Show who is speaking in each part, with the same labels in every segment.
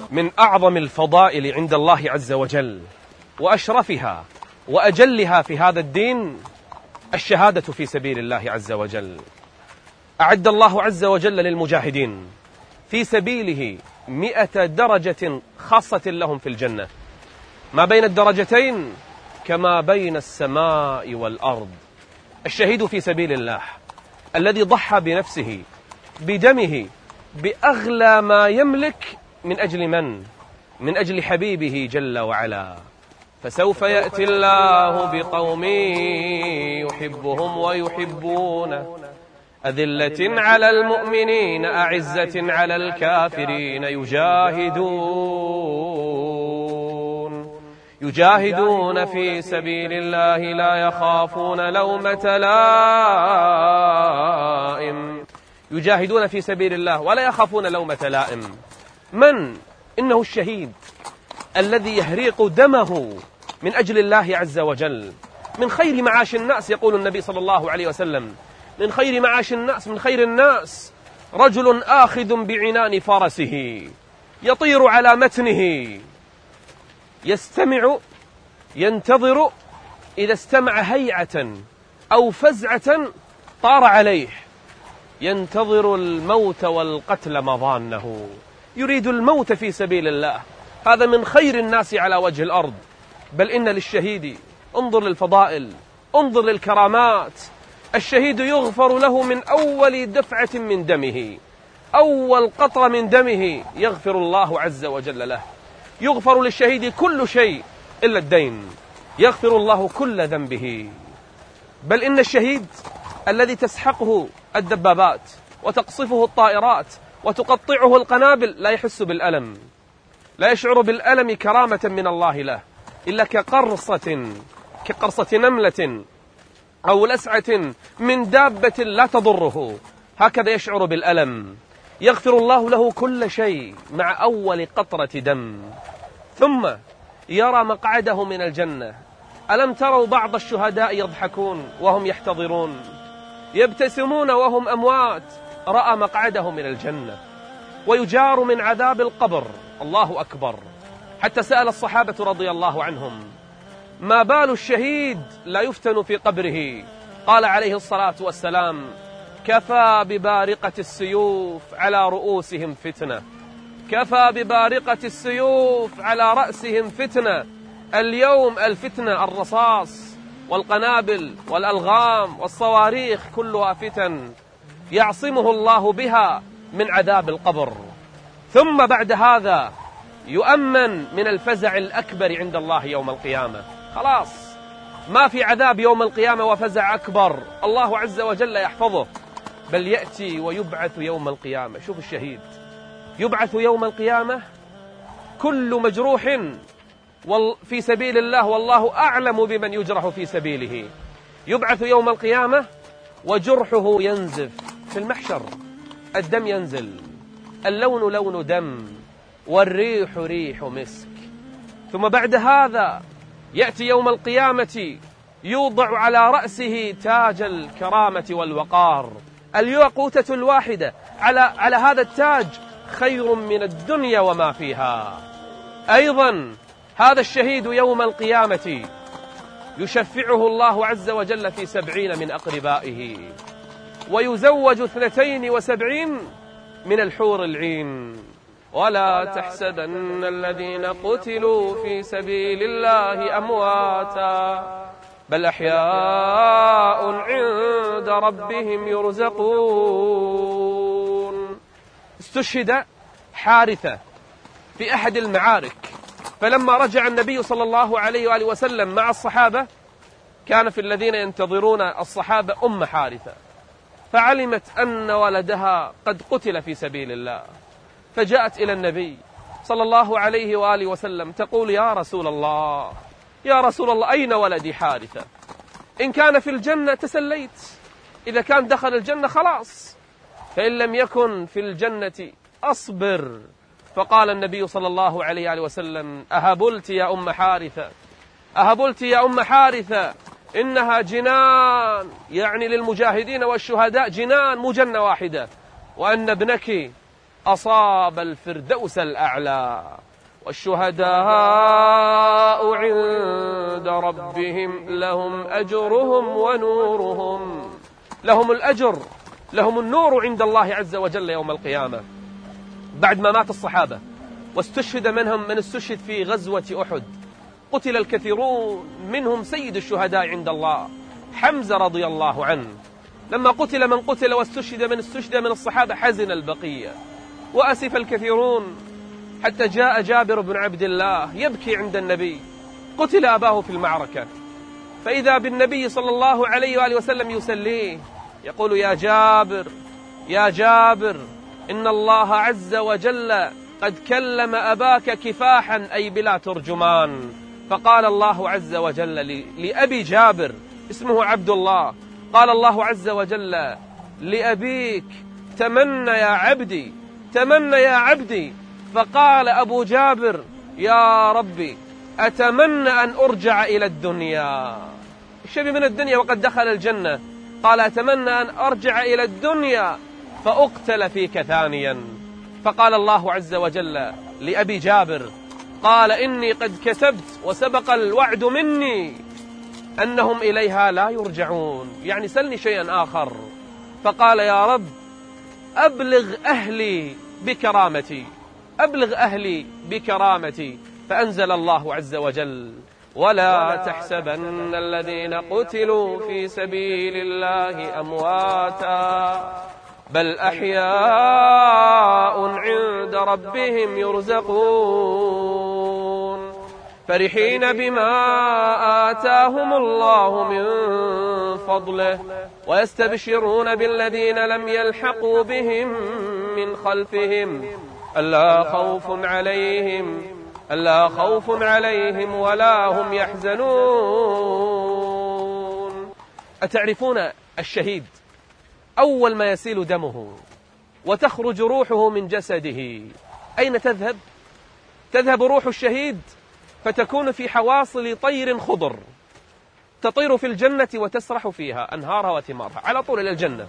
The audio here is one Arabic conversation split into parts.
Speaker 1: من أعظم الفضائل عند الله عز وجل وأشرفها وأجلها في هذا الدين الشهادة في سبيل الله عز وجل. أعد الله عز وجل للمجاهدين في سبيله 100 درجة خاصة لهم في الجنة، ما بين الدرجتين كما بين السماء والأرض. الشهيد في سبيل الله الذي ضحى بنفسه بدمه بأغلى ما يملك من أجل من؟ من أجل حبيبه جل وعلا. فسوف يأتي الله بقوم يحبهم ويحبونه أذلة على المؤمنين أعزة على الكافرين يجاهدون في سبيل الله لا يخافون لومة لائم. يجاهدون في سبيل الله ولا يخافون لومة لائم. من؟ إنه الشهيد الذي يهريق دمه من أجل الله عز وجل. من خير معاش الناس، يقول النبي صلى الله عليه وسلم، من خير معاش الناس، من خير الناس رجل آخذ بعنان فرسه يطير على متنه يستمع ينتظر إذا استمع هيعة أو فزعة طار عليه، ينتظر الموت والقتل مضانه، يريد الموت في سبيل الله. هذا من خير الناس على وجه الأرض. بل إن للشهيد، انظر للفضائل، انظر للكرامات. الشهيد يغفر له من أول دفعة من دمه، أول قطرة من دمه يغفر الله عز وجل له. يغفر للشهيد كل شيء إلا الدين، يغفر الله كل ذنبه. بل إن الشهيد الذي تسحقه الدبابات وتقصفه الطائرات وتقطعه القنابل لا يحس بالألم، لا يشعر بالألم كرامة من الله له، إلا كقرصة نملة أو لسعة من دابة لا تضره، هكذا يشعر بالألم. يغفر الله له كل شيء مع أول قطرة دم، ثم يرى مقعده من الجنة. ألم تروا بعض الشهداء يضحكون وهم يحتضرون، يبتسمون وهم أموات؟ رأى مقعده من الجنة. ويجار من عذاب القبر، الله أكبر. حتى سأل الصحابة رضي الله عنهم: ما بال الشهيد لا يفتن في قبره؟ قال عليه الصلاة والسلام: كفى ببارقة السيوف على رؤوسهم فتنة، كفى ببارقة السيوف على رأسهم فتنة. اليوم الفتنة الرصاص والقنابل والألغام والصواريخ كلها فتن يعصمه الله بها من عذاب القبر. ثم بعد هذا يؤمن من الفزع الأكبر عند الله يوم القيامة. خلاص ما في عذاب يوم القيامة وفزع أكبر، الله عز وجل يحفظه. بل يأتي ويبعث يوم القيامة. شوف الشهيد يبعث يوم القيامة كل مجروح في سبيل الله، والله أعلم بمن يجرح في سبيله. يبعث يوم القيامة وجرحه ينزف في المحشر، الدم ينزل، اللون لون دم، والريح ريح مسك. ثم بعد هذا يأتي يوم القيامة يوضع على رأسه تاج الكرامة والوقار. الياقوتة الواحدة على هذا التاج خير من الدنيا وما فيها. أيضا هذا الشهيد يوم القيامة يشفعه الله عز وجل في 70 من أقربائه، ويزوج 72 من الحور العين. ولا تحسبن الذين قتلوا في سبيل الله أمواتا بل أحياء عند ربهم يرزقون. استشهد حارثة في أحد المعارك، فلما رجع النبي صلى الله عليه وآله وسلم مع الصحابة كان في الذين ينتظرون الصحابة أم حارثة، فعلمت أن ولدها قد قتل في سبيل الله، فجاءت إلى النبي صلى الله عليه وآله وسلم تقول: يا رسول الله، يا رسول الله، أين ولدي حارثة؟ إن كان في الجنة تسليت، إذا كان دخل الجنة خلاص، فإن لم يكن في الجنة أصبر. فقال النبي صلى الله عليه وآله وسلم: أهبلت يا أم حارثة، أهبلت يا أم حارثة، إنها جنان، يعني للمجاهدين والشهداء جنان مو جنة واحدة، وأن ابنك أصاب الفردوس الأعلى. والشهداء عند ربهم لهم أجرهم ونورهم. لهم الأجر، لهم النور عند الله عز وجل يوم القيامة. بعد ما مات الصحابة واستشهد منهم من استشهد في غزوة أحد، قتل الكثيرون منهم سيد الشهداء عند الله حمزة رضي الله عنه. لما قتل من قتل واستشهد من استشهد من الصحابة حزن البقية وأسف الكثيرون، حتى جاء جابر بن عبد الله يبكي عند النبي، قتل أباه في المعركة، فإذا بالنبي صلى الله عليه وآله وسلم يسليه يقول: يا جابر يا جابر، إن الله عز وجل قد كلم أباك كفاحا أي بلا ترجمان. فقال الله عز وجل لأبي جابر اسمه عبد الله، قال الله عز وجل لأبيك: تمنى يا عبدي، تمنى يا عبدي. فقال أبو جابر: يا ربي أتمنى أن أرجع إلى الدنيا. الشبي من الدنيا وقد دخل الجنة، قال: أتمنى أن أرجع إلى الدنيا فأقتل فيك ثانيا. فقال الله عز وجل لأبي جابر، قال: إني قد كتبت وسبق الوعد مني أنهم إليها لا يرجعون، يعني سلني شيئا آخر. فقال: يا رب أبلغ أهلي بكرامتي، أبلغ أهلي بكرامتي. فأنزل الله عز وجل: ولا تحسبن الذين قتلوا في سبيل الله أمواتا بل أحياء عند ربهم يرزقون فرحين بما آتاهم الله من فضله ويستبشرون بالذين لم يلحقوا بهم من خلفهم ألا خوف عليهم ولا هم يحزنون. أتعرفون الشهيد أول ما يسيل دمه وتخرج روحه من جسده أين تذهب؟ تذهب روح الشهيد فتكون في حواصل طير خضر تطير في الجنة وتسرح فيها أنهارها وثمارها على طول إلى الجنة،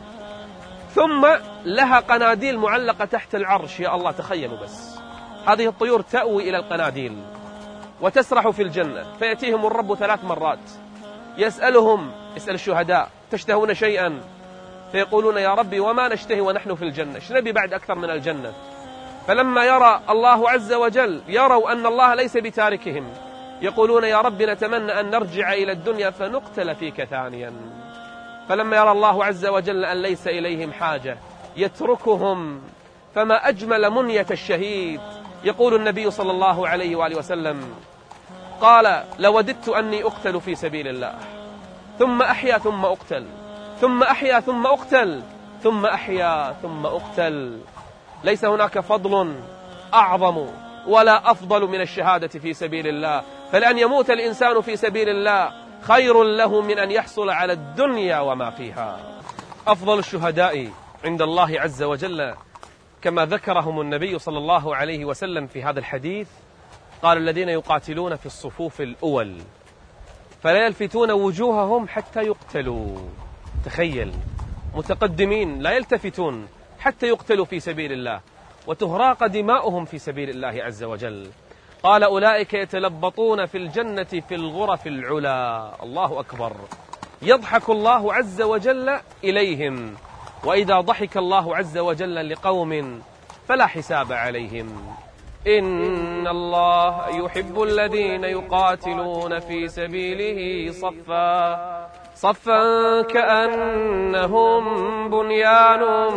Speaker 1: ثم لها قناديل معلقة تحت العرش. يا الله تخيلوا بس، هذه الطيور تأوي إلى القناديل وتسرح في الجنة، فيأتيهم الرب 3 مرات يسأل الشهداء: تشتهون شيئا؟ فيقولون: يا ربي وما نشتهي ونحن في الجنة، ايش نبي بعد أكثر من الجنة؟ فلما يرى الله عز وجل يروا أن الله ليس بتاركهم يقولون: يا رب نتمنى أن نرجع إلى الدنيا فنقتل فيك ثانيا. فلما يرى الله عز وجل أن ليس إليهم حاجة يتركهم. فما أجمل منية الشهيد. يقول النبي صلى الله عليه وآله وسلم قال: لوددت أني أقتل في سبيل الله ثم أحيا ثم أقتل ثم أحيا ثم أقتل ثم أحيا ثم أقتل. ليس هناك فضل أعظم ولا أفضل من الشهادة في سبيل الله، فلأن يموت الإنسان في سبيل الله خير له من أن يحصل على الدنيا وما فيها. أفضل الشهداء عند الله عز وجل كما ذكرهم النبي صلى الله عليه وسلم في هذا الحديث، قال: الذين يقاتلون في الصفوف الأول فلا يلفتون وجوههم حتى يقتلوا. تخيل، متقدمين لا يلتفتون حتى يقتلوا في سبيل الله وتهراق دماؤهم في سبيل الله عز وجل. قال: أولئك يتلبطون في الجنة في الغرف العلا. الله أكبر. يضحك الله عز وجل إليهم، وإذا ضحك الله عز وجل لقوم فلا حساب عليهم. إن الله يحب الذين يقاتلون في سبيله صفا كأنهم بنيان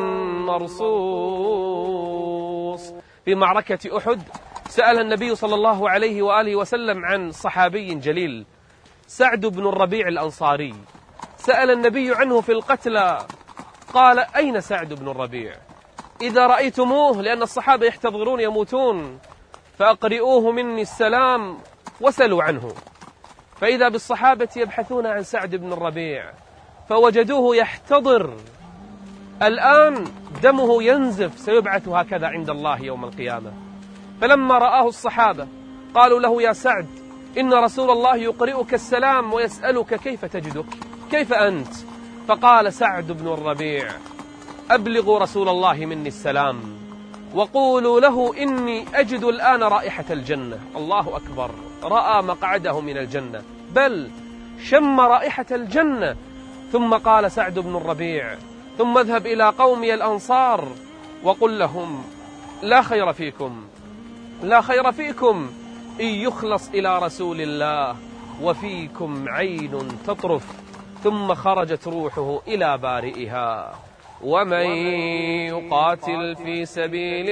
Speaker 1: مرصوص. في معركة أحد سأل النبي صلى الله عليه وآله وسلم عن صحابي جليل سعد بن الربيع الأنصاري، سأل النبي عنه في القتلى، قال: أين سعد بن الربيع؟ إذا رأيتموه، لأن الصحابة يحتضرون يموتون، فأقرئوه مني السلام وسلوا عنه. فإذا بالصحابة يبحثون عن سعد بن الربيع فوجدوه يحتضر، الآن دمه ينزف، سيبعث هكذا عند الله يوم القيامة. فلما رآه الصحابة قالوا له: يا سعد، إن رسول الله يقرئك السلام ويسألك كيف تجدك، كيف أنت؟ فقال سعد بن الربيع: أبلغوا رسول الله مني السلام، وقولوا له إني أجد الآن رائحة الجنة. الله أكبر، رأى مقعده من الجنة، بل شم رائحة الجنة. ثم قال سعد بن الربيع: ثم اذهب إلى قومي الأنصار وقل لهم لا خير فيكم، لا خير فيكم إن يخلص إلى رسول الله وفيكم عين تطرف. ثم خرجت روحه إلى بارئها. ومن يقاتل في سبيل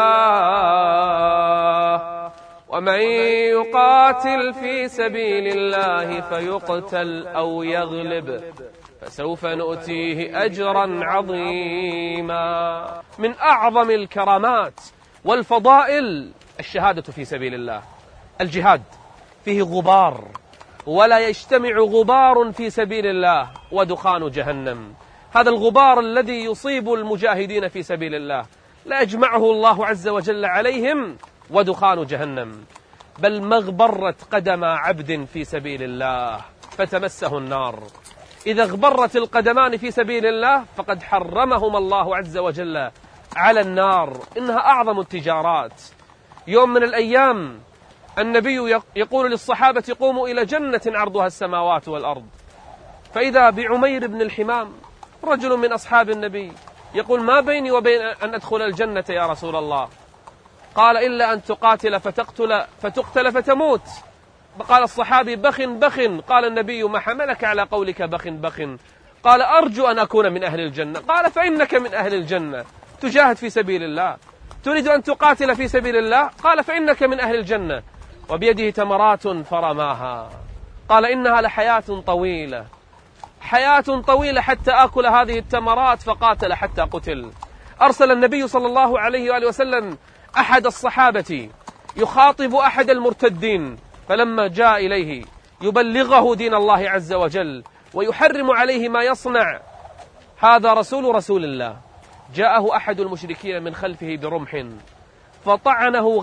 Speaker 1: الله، ومن يقاتل في سبيل الله فيقتل أو يغلب فسوف نؤتيه أجرا عظيما. من أعظم الكرامات والفضائل الشهادة في سبيل الله. الجهاد فيه غبار، ولا يجتمع غبار في سبيل الله ودخان جهنم. هذا الغبار الذي يصيب المجاهدين في سبيل الله لا يجمعه الله عز وجل عليهم ودخان جهنم، بل مغبرة قدم عبد في سبيل الله فتمسه النار. إذا اغبرت القدمان في سبيل الله فقد حرمهما الله عز وجل على النار. إنها أعظم التجارات. يوم من الأيام النبي يقول للصحابة: قوموا إلى جنة عرضها السماوات والأرض. فإذا بعمير بن الحمام رجل من أصحاب النبي يقول: ما بيني وبين أن أدخل الجنة يا رسول الله؟ قال: إلا أن تقاتل فتقتل فتموت. قال الصحابي: بخ بخ. قال النبي: ما حملك على قولك بخ بخ؟ قال: أرجو أن أكون من أهل الجنة. قال: فإنك من أهل الجنة، تجاهد في سبيل الله. تريد أن تقاتل في سبيل الله؟ قال: فإنك من أهل الجنة. وبيده تمرات فرماها. قال: إنها لحياة طويلة، حياة طويلة حتى آكل هذه التمرات. فقاتل حتى قتل. أرسل النبي صلى الله عليه وآله وسلم أحد الصحابة يخاطب أحد المرتدين، فلما جاء إليه يبلغه دين الله عز وجل ويحرم عليه ما يصنع، هذا رسول الله، جاءه أحد المشركين من خلفه برمح فطعنه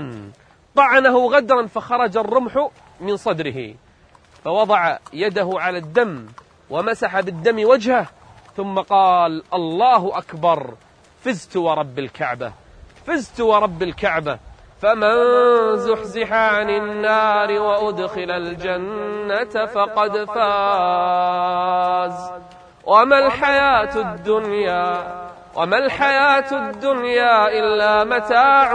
Speaker 1: غدرا فخرج الرمح من صدره، فوضع يده على الدم ومسح بالدم وجهه، ثم قال: الله أكبر، فزت ورب الكعبة، فزت ورب الكعبة. فمن زحزح عن النار وأدخل الجنة فقد فاز. وما الحياة الدنيا إلا متاع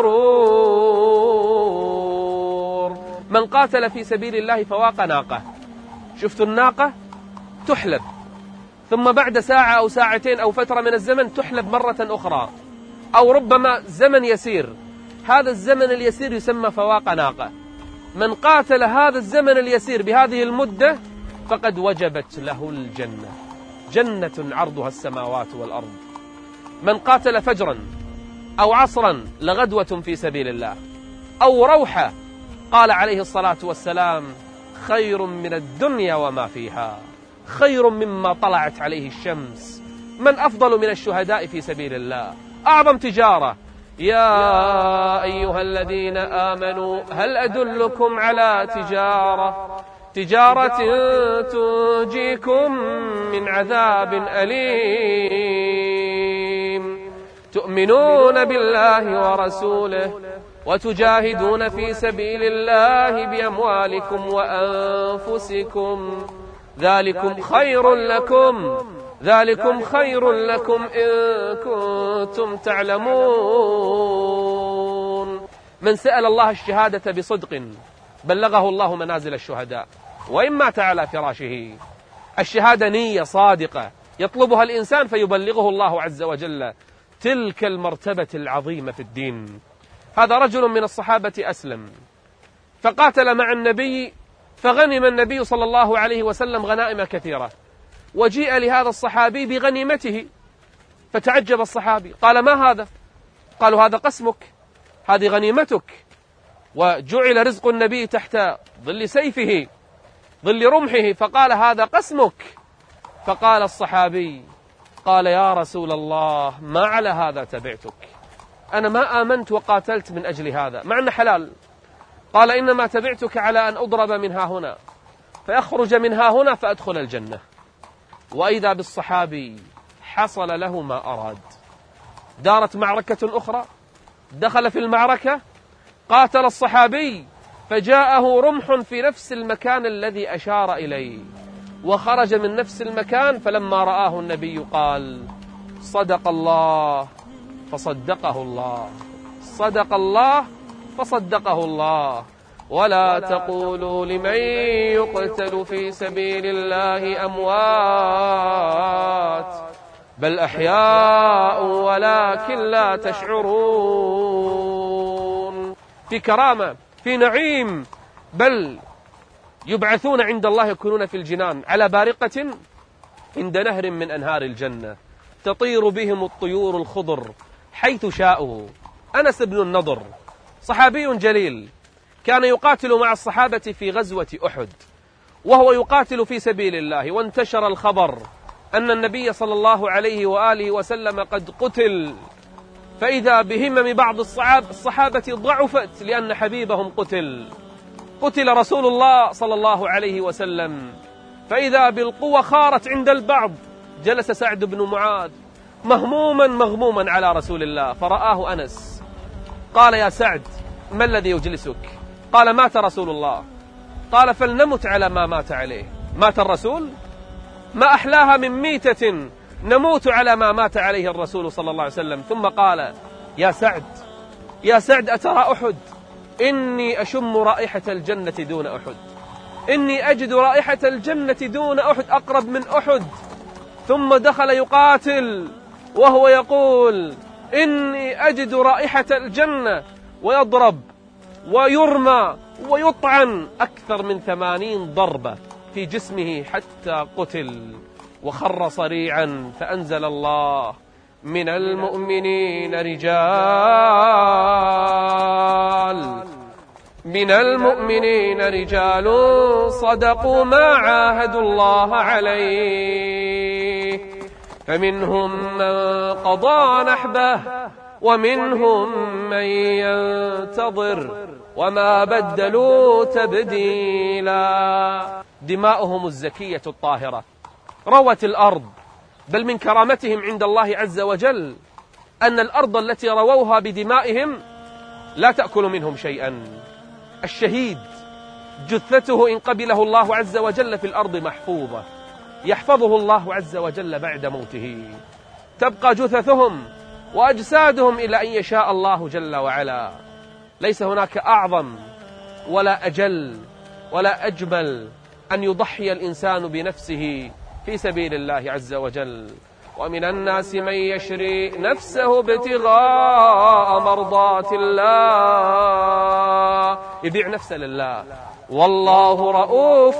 Speaker 1: الغرور. من قاتل في سبيل الله فواق ناقة. شفت الناقة تحلب، ثم بعد ساعة أو ساعتين أو فترة من الزمن تحلب مرة أخرى، أو ربما زمن يسير. هذا الزمن اليسير يسمى فواق ناقة. من قاتل هذا الزمن اليسير بهذه المدة فقد وجبت له الجنة، جنة عرضها السماوات والأرض. من قاتل فجرا أو عصرا لغدوة في سبيل الله أو روحة، قال عليه الصلاة والسلام: خير من الدنيا وما فيها، خير مما طلعت عليه الشمس. من أفضل من الشهداء في سبيل الله؟ أعظم تجارة. يا أيها الذين آمنوا هل أدلكم على تجارة تنجيكم من عذاب أليم، تؤمنون بالله ورسوله وتجاهدون في سبيل الله بأموالكم وأنفسكم، ذلكم خير لكم إن كنتم تعلمون. من سأل الله الشهادة بصدق بلغه الله منازل الشهداء وإن مات على فراشه. الشهادة نية صادقة يطلبها الإنسان فيبلغه الله عز وجل تلك المرتبة العظيمة في الدين. هذا رجل من الصحابة أسلم فقاتل مع النبي، فغنم النبي صلى الله عليه وسلم غنائم كثيرة، وجيء لهذا الصحابي بغنيمته، فتعجب الصحابي، قال: ما هذا؟ قالوا: هذا قسمك، هذه غنيمتك. وجعل رزق النبي تحت ظل سيفه، ظل رمحه، فقال: هذا قسمك. فقال الصحابي: قال: يا رسول الله، ما على هذا تبعتك، أنا ما آمنت وقاتلت من أجل هذا مع أنه حلال. قال: إنما تبعتك على أن أضرب من ها هنا فيخرج من ها هنا فأدخل الجنة. وإذا بالصحابي حصل له ما أراد. دارت معركة أخرى دخل في المعركة، قاتل الصحابي، فجاءه رمح في نفس المكان الذي أشار إليه، وخرج من نفس المكان، فلما رآه النبي قال: صدق الله فصدقه الله، صدق الله فصدقه الله، ولا تقولوا لمن يقتل في سبيل الله أموات بل أحياء ولكن لا تشعرون. في كرامة، في نعيم، بل يبعثون عند الله، يكونون في الجنان على بارقة عند نهر من أنهار الجنة، تطير بهم الطيور الخضر حيث شاءوا. أنس بن النضر صحابي جليل، كان يقاتل مع الصحابة في غزوة أحد، وهو يقاتل في سبيل الله، وانتشر الخبر أن النبي صلى الله عليه وآله وسلم قد قتل، فإذا بهمم بعض الصحابة ضعفت لأن حبيبهم قتل رسول الله صلى الله عليه وسلم، فإذا بالقوة خارت عند البعض. جلس سعد بن معاذ مغموما على رسول الله، فرآه أنس، قال: يا سعد، ما الذي يجلسك؟ قال: مات رسول الله. قال: فلنمت على ما مات عليه. مات الرسول؟ ما أحلاها من ميتة نموت على ما مات عليه الرسول صلى الله عليه وسلم. ثم قال: يا سعد أترى أحد؟ إني أشم رائحة الجنة دون أحد، إني أجد رائحة الجنة دون أحد، أقرب من أحد. ثم دخل يقاتل وهو يقول: إني أجد رائحة الجنة، ويضرب ويرمى ويطعن أكثر من 80 ضربة في جسمه حتى قتل وخر صريعا. فأنزل الله: من المؤمنين رجال صدقوا ما عاهدوا الله عليه، فمنهم من قضى نحبه ومنهم من ينتظر وما بدلوا تبديلا. دماؤهم الزكية الطاهرة روت الأرض، بل من كرامتهم عند الله عز وجل أن الأرض التي رووها بدمائهم لا تأكل منهم شيئا. الشهيد جثته إن قبله الله عز وجل في الأرض محفوظة، يحفظه الله عز وجل بعد موته، تبقى جثثهم وأجسادهم إلى أن يشاء الله جل وعلا. ليس هناك أعظم ولا أجل ولا أجمل أن يضحي الإنسان بنفسه في سبيل الله عز وجل. ومن الناس من يشري نفسه ابتغاء مرضات الله، يبيع نفسه لله، والله رؤوف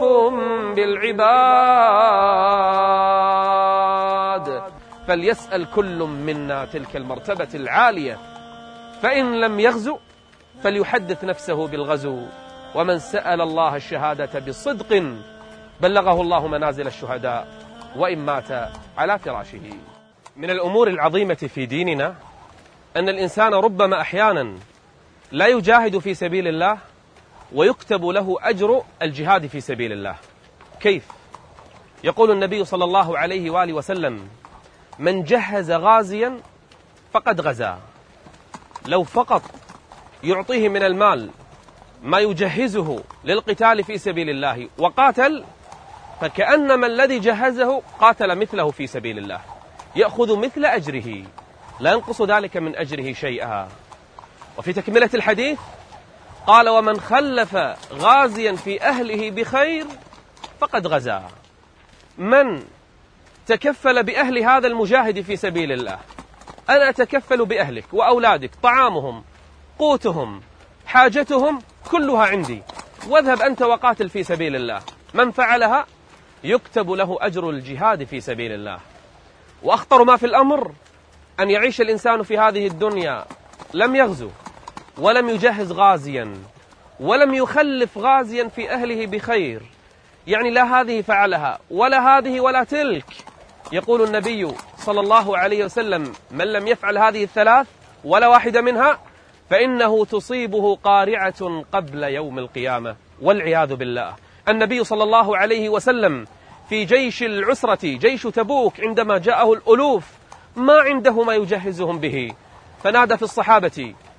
Speaker 1: بالعباد. فليسأل كل منا تلك المرتبة العالية، فإن لم يغزو فليحدث نفسه بالغزو. ومن سأل الله الشهادة بصدق بلغه الله منازل الشهداء وإن مات على فراشه. من الأمور العظيمة في ديننا أن الإنسان ربما أحيانا لا يجاهد في سبيل الله ويكتب له أجر الجهاد في سبيل الله. كيف؟ يقول النبي صلى الله عليه وآله وسلم: من جهز غازيا فقد غزا. لو فقط يعطيه من المال ما يجهزه للقتال في سبيل الله وقاتل، فكأنما الذي جهزه قاتل مثله في سبيل الله، يأخذ مثل أجره، لا ينقص ذلك من أجره شيئا. وفي تكملة الحديث قال: ومن خلف غازيا في أهله بخير فقد غزا. من تكفل بأهل هذا المجاهد في سبيل الله، أنا أتكفل بأهلك وأولادك، طعامهم، قوتهم، حاجتهم كلها عندي، واذهب أنت وقاتل في سبيل الله. من فعلها يكتب له أجر الجهاد في سبيل الله. وأخطر ما في الأمر أن يعيش الإنسان في هذه الدنيا لم يغزو ولم يجهز غازيا ولم يخلف غازيا في أهله بخير، يعني لا هذه فعلها ولا هذه ولا تلك. يقول النبي صلى الله عليه وسلم: من لم يفعل هذه الثلاث ولا واحدة منها فإنه تصيبه قارعة قبل يوم القيامة، والعياذ بالله. النبي صلى الله عليه وسلم في جيش العسرة، جيش تبوك، عندما جاءه الألوف ما عنده ما يجهزهم به، فنادى في الصحابة: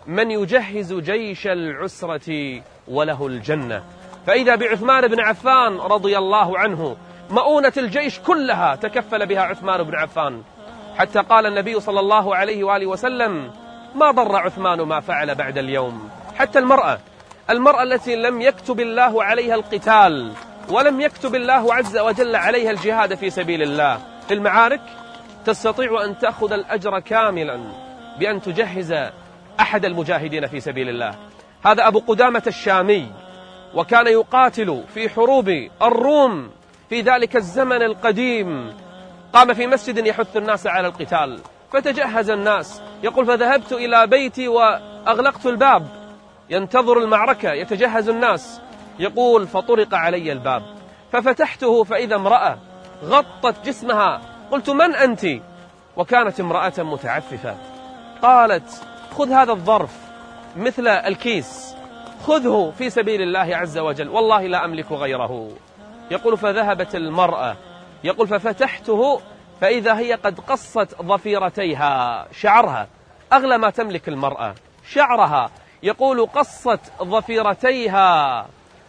Speaker 1: من يجهز جيش العسرة وله الجنة. فإذا بعثمان بن عفان رضي الله عنه مؤونة الجيش كلها تكفل بها عثمان بن عفان، حتى قال النبي صلى الله عليه وآله وسلم: ما ضر عثمان ما فعل بعد اليوم. حتى المرأة التي لم يكتب الله عليها القتال ولم يكتب الله عز وجل عليها الجهاد في سبيل الله في المعارك تستطيع أن تأخذ الأجر كاملا بأن تجهز أحد المجاهدين في سبيل الله. هذا أبو قدامة الشامي، وكان يقاتل في حروب الروم في ذلك الزمن القديم. قام في مسجد يحث الناس على القتال فتجهز الناس. يقول: فذهبت إلى بيتي وأغلقت الباب ينتظر المعركة، يتجهز الناس. يقول: فطرق علي الباب ففتحته فإذا امرأة غطت جسمها. قلت: من أنت؟ وكانت امرأة متعففة. قالت: خذ هذا الظرف مثل الكيس، خذه في سبيل الله عز وجل، والله لا أملك غيره. يقول: فذهبت المرأة، يقول: ففتحته فإذا هي قد قصت ضفيرتيها، شعرها أغلى ما تملك المرأة، شعرها. يقول: قصت ضفيرتيها.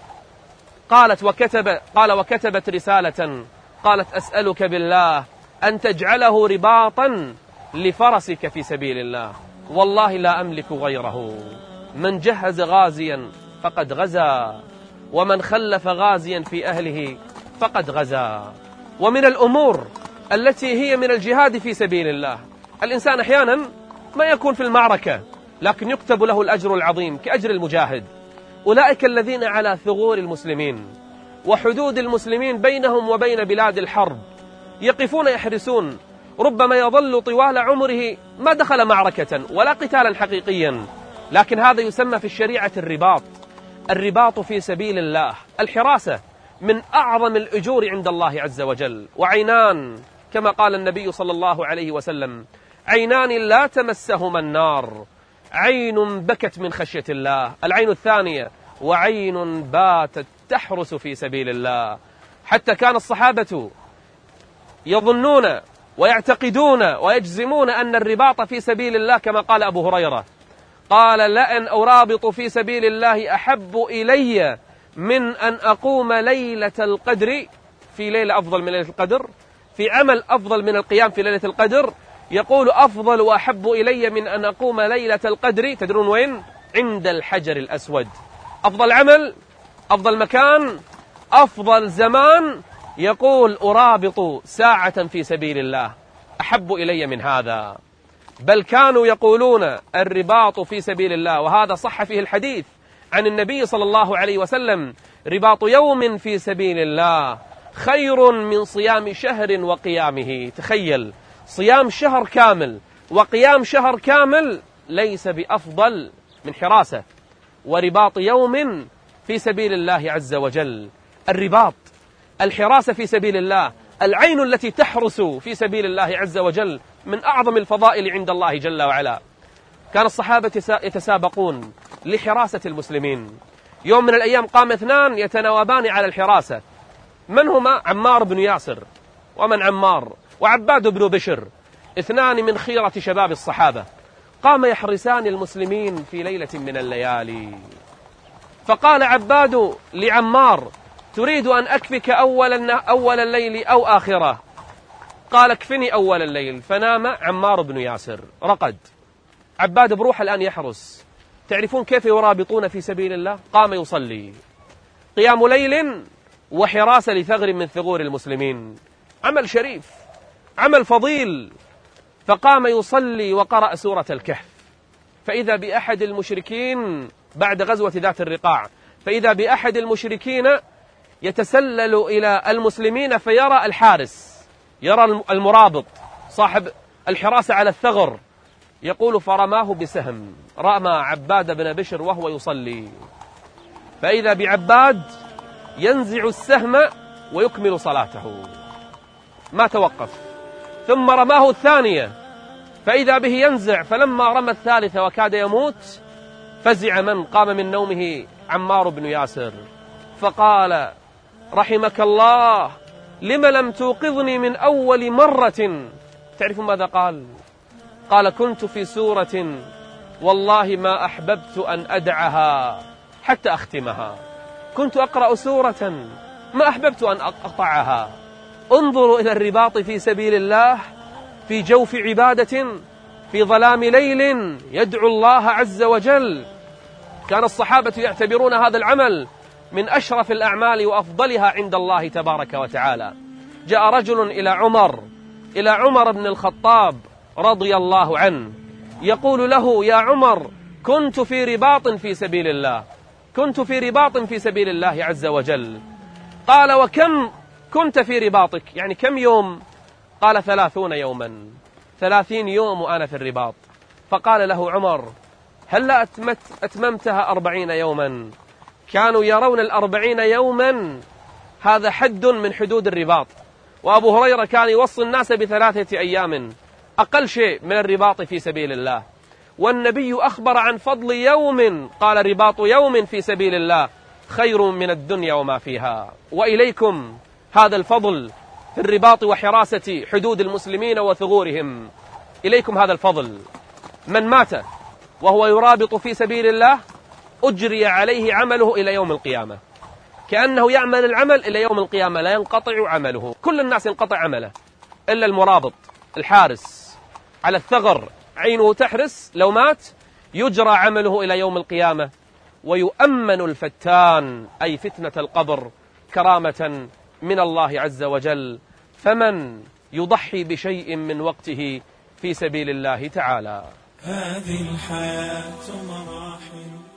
Speaker 1: قالت وكتبت رسالة، قالت: أسألك بالله أن تجعله رباطا لفرسك في سبيل الله، والله لا أملك غيره. من جهز غازيا فقد غزا، ومن خلف غازيا في أهله فقد غزا. ومن الأمور التي هي من الجهاد في سبيل الله، الإنسان أحيانا ما يكون في المعركة لكن يكتب له الأجر العظيم كأجر المجاهد. أولئك الذين على ثغور المسلمين وحدود المسلمين بينهم وبين بلاد الحرب يقفون يحرسون، ربما يظل طوال عمره ما دخل معركة ولا قتالا حقيقيا، لكن هذا يسمى في الشريعة الرباط في سبيل الله. الحراسة من أعظم الأجور عند الله عز وجل. وعينان، كما قال النبي صلى الله عليه وسلم: عينان لا تمسهما النار، عين بكت من خشية الله. العين الثانية: وعين باتت تحرس في سبيل الله. حتى كان الصحابة يظنون ويعتقدون ويجزمون أن الرباط في سبيل الله كما قال أبو هريرة، قال: لأن أرابط في سبيل الله أحب إلي من أن أقوم ليلة القدر، في ليلة أفضل من ليلة القدر، في عمل أفضل من القيام في ليلة القدر. يقول: أفضل وأحب إلي من أن أقوم ليلة القدر، تدرون وين؟ عند الحجر الأسود. أفضل عمل، أفضل مكان، أفضل زمان. يقول: أرابط ساعة في سبيل الله أحب إلي من هذا. بل كانوا يقولون الرباط في سبيل الله، وهذا صح فيه الحديث عن النبي صلى الله عليه وسلم: رباط يوم في سبيل الله خير من صيام شهر وقيامه. تخيل، صيام شهر كامل وقيام شهر كامل ليس بأفضل من حراسة ورباط يوم في سبيل الله عز وجل. الرباط، الحراسة في سبيل الله، العين التي تحرس في سبيل الله عز وجل، من أعظم الفضائل عند الله جل وعلا. كان الصحابة يتسابقون لحراسة المسلمين. يوم من الأيام قام اثنان يتناوبان على الحراسة. من هما؟ عمار بن ياسر، ومن عمار؟ وعباد بن بشر، اثنان من خيرة شباب الصحابة. قام يحرسان المسلمين في ليلة من الليالي. فقال عباد لعمار: تريد أن أكفك أول الليل أو آخره؟ قال: اكفني أول الليل. فنام عمار بن ياسر، رقد. عباد بروح الآن يحرس. تعرفون كيف يرابطون في سبيل الله؟ قام يصلي قيام ليل وحراسة لثغر من ثغور المسلمين. عمل شريف، عمل فضيل. فقام يصلي وقرأ سورة الكهف، فإذا بأحد المشركين بعد غزوة ذات الرقاع، فإذا بأحد المشركين يتسلل إلى المسلمين فيرى الحارس، يرى المرابط صاحب الحراسة على الثغر. يقول: فرماه بسهم، رمى عباد بن بشر وهو يصلي، فإذا بعباد ينزع السهم ويكمل صلاته، ما توقف. ثم رماه الثانية فإذا به ينزع، فلما رمى الثالثة وكاد يموت فزع من قام من نومه عمار بن ياسر، فقال: رحمك الله، لم لم توقظني من أول مرة؟ تعرف ماذا قال؟ قال: كنت في سورة والله ما أحببت أن أدعها حتى أختمها. كنت أقرأ سورة ما أحببت أن أقطعها. انظروا إلى الرباط في سبيل الله في جوف عبادة في ظلام ليل يدعو الله عز وجل. كان الصحابة يعتبرون هذا العمل من أشرف الأعمال وأفضلها عند الله تبارك وتعالى. جاء رجل إلى عمر بن الخطاب رضي الله عنه يقول له: يا عمر، كنت في رباط في سبيل الله، كنت في رباط في سبيل الله عز وجل. قال: وكم كنت في رباطك؟ يعني كم يوم؟ قال: 30 يوما، 30 يوم وأنا في الرباط. فقال له عمر: هل أتممتها 40 يوما؟ كانوا يرون 40 يوما هذا حد من حدود الرباط. وأبو هريرة كان يوصي الناس ب3 أيام أقل شيء من الرباط في سبيل الله. والنبي أخبر عن فضل يوم، قال: رباط يوم في سبيل الله خير من الدنيا وما فيها. وإليكم هذا الفضل في الرباط وحراسة حدود المسلمين وثغورهم. إليكم هذا الفضل. من مات وهو يرابط في سبيل الله أجري عليه عمله إلى يوم القيامة، كأنه يعمل العمل إلى يوم القيامة لا ينقطع عمله. كل الناس ينقطع عمله إلا المرابط الحارس على الثغر، عينه تحرس، لو مات يجرى عمله إلى يوم القيامة ويؤمن الفتان أي فتنة القبر كرامة من الله عز وجل. فمن يضحي بشيء من وقته في سبيل الله تعالى.
Speaker 2: هذه الحياة مراحل